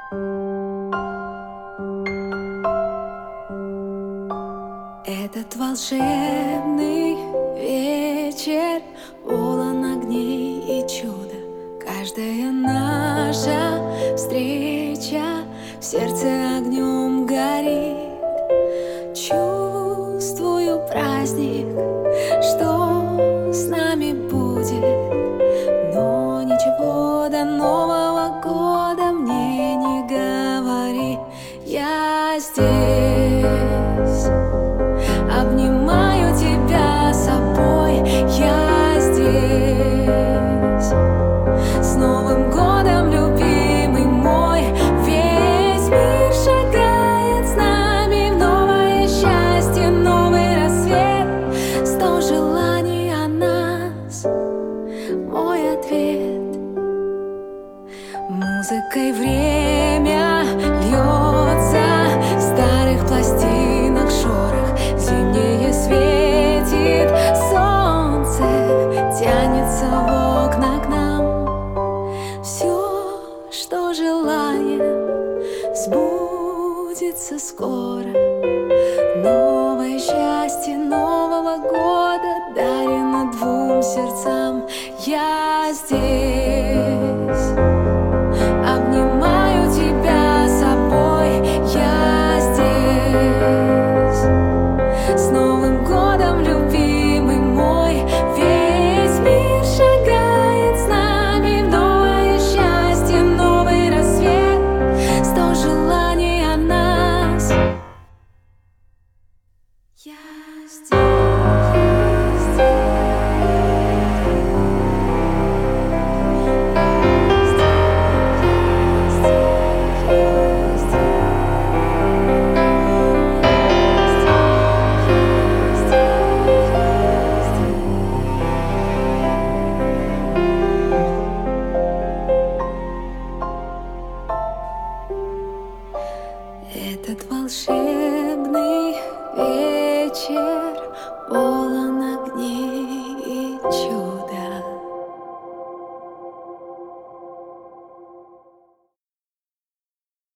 Этот волшебный вечер полон огней и чуда. Каждая наша встреча в сердце огнем горит. Чувствую праздник, что с нами будет, но ничего до Нового года мне не говори. Я здесь, обнимаю тебя собой, я здесь. С Новым годом, любимый мой, весь мир шагает с нами в новое счастье, новый рассвет. 100 желаний о нас, мой ответ. Музыкой время льется, в старых пластинах шорох, зимнее светит солнце, тянется в окна к нам. Все, что желаем, сбудется скоро. Новое счастье Нового года дарено двум сердцам. Я здесь, обнимаю тебя собой, я здесь. С Новым годом, любимый мой, весь мир шагает с нами в новое счастье, новый рассвет. 100 желаний о нас. Я здесь. Этот волшебный вечер.